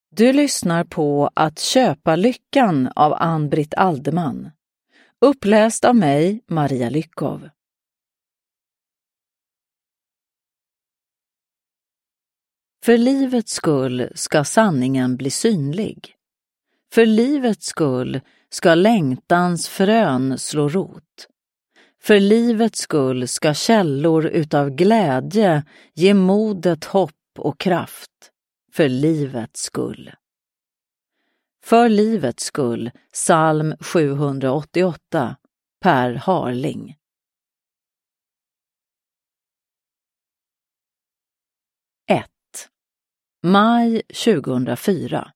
Du lyssnar på Att köpa lyckan av Ann-Britt Alderman. Uppläst av mig, Maria Lyckov. För livets skull ska sanningen bli synlig. För livets skull ska längtans frön slå rot. För livets skull ska källor utav glädje ge modet hopp och kraft. För livets skull. För livets skull, psalm 788, Per Harling. Maj 2004.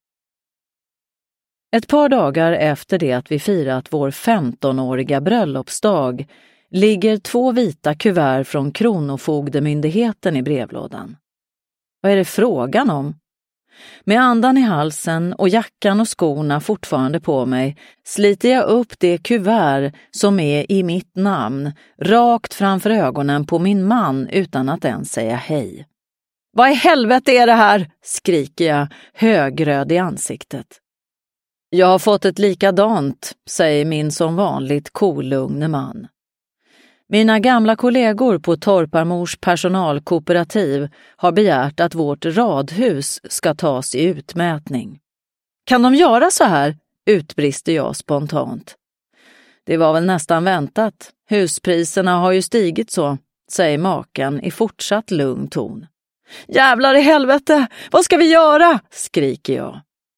Ett par dagar efter det att vi firat vår 15-åriga bröllopsdag ligger 2 vita kuvert från Kronofogdemyndigheten i brevlådan. Vad är det frågan om? Med andan i halsen och jackan och skorna fortfarande på mig sliter jag upp det kuvert som är i mitt namn rakt framför ögonen på min man utan att ens säga hej. Vad i helvete är det här? Skriker jag, högröd i ansiktet. Jag har fått ett likadant, säger min som vanligt kolugne man. Mina gamla kollegor på Torparmors personalkooperativ har begärt att vårt radhus ska tas i utmätning. Kan de göra så här? Utbrister jag spontant. Det var väl nästan väntat. Huspriserna har ju stigit så, säger maken i fortsatt lugn ton. Jävlar i helvete, vad ska vi göra? Skriker jag.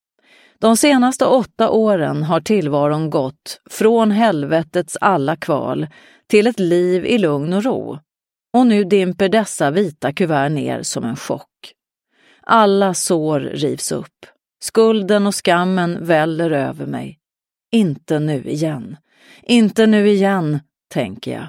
De senaste 8 åren har tillvaron gått från helvetets alla kval till ett liv i lugn och ro. Och nu dimper dessa vita kuvert ner som en chock. Alla sår rivs upp. Skulden och skammen väller över mig. Inte nu igen. Inte nu igen, tänker jag.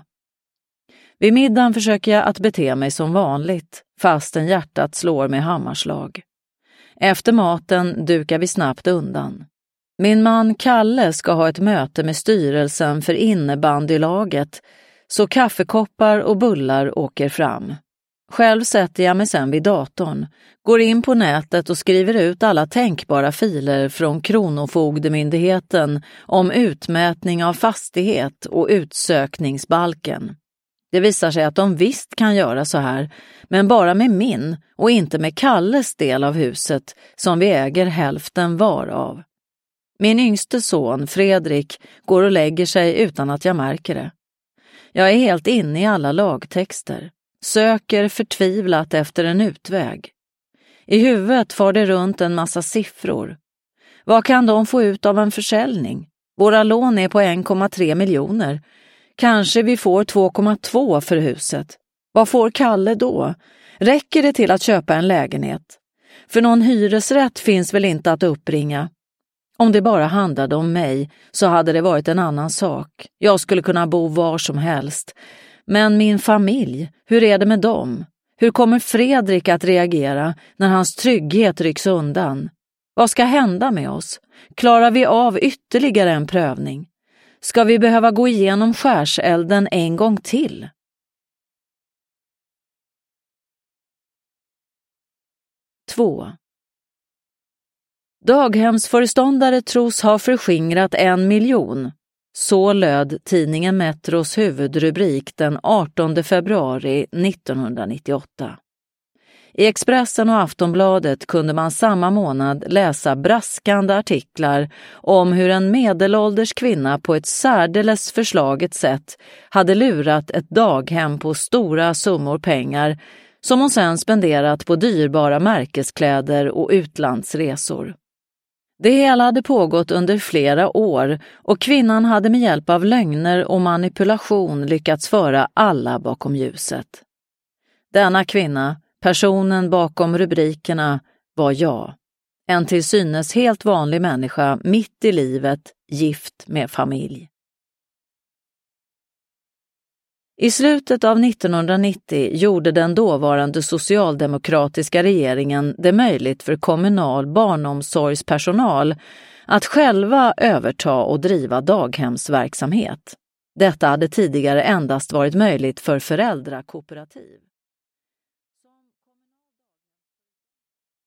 Vid middagen försöker jag att bete mig som vanligt, fastän hjärtat slår med hammarslag. Efter maten dukar vi snabbt undan. Min man Kalle ska ha ett möte med styrelsen för innebandylaget, så kaffekoppar och bullar åker fram. Själv sätter jag mig sen vid datorn, går in på nätet och skriver ut alla tänkbara filer från Kronofogdemyndigheten om utmätning av fastighet och utsökningsbalken. Det visar sig att de visst kan göra så här, men bara med min och inte med Kalles del av huset som vi äger hälften var av. Min yngste son, Fredrik, går och lägger sig utan att jag märker det. Jag är helt inne i alla lagtexter, söker förtvivlat efter en utväg. I huvudet far det runt en massa siffror. Vad kan de få ut av en försäljning? Våra lån är på 1,3 miljoner. Kanske vi får 2,2 för huset. Vad får Kalle då? Räcker det till att köpa en lägenhet? För någon hyresrätt finns väl inte att uppringa. Om det bara handlade om mig så hade det varit en annan sak. Jag skulle kunna bo var som helst. Men min familj, hur är det med dem? Hur kommer Fredrik att reagera när hans trygghet rycks undan? Vad ska hända med oss? Klarar vi av ytterligare en prövning? Ska vi behöva gå igenom skärselden en gång till? Två. Daghemsföreståndare tros ha förskingrat 1 miljon. Så löd tidningen Metros huvudrubrik den 18 februari 1998. I Expressen och Aftonbladet kunde man samma månad läsa braskande artiklar om hur en medelålders kvinna på ett särdeles förslaget sätt hade lurat ett daghem på stora summor pengar som hon sedan spenderat på dyrbara märkeskläder och utlandsresor. Det hela hade pågått under flera år och kvinnan hade med hjälp av lögner och manipulation lyckats föra alla bakom ljuset. Denna kvinna, personen bakom rubrikerna, var jag. En till synes helt vanlig människa mitt i livet, gift med familj. I slutet av 1990 gjorde den dåvarande socialdemokratiska regeringen det möjligt för kommunal barnomsorgspersonal att själva överta och driva daghemsverksamhet. Detta hade tidigare endast varit möjligt för föräldrakooperativ.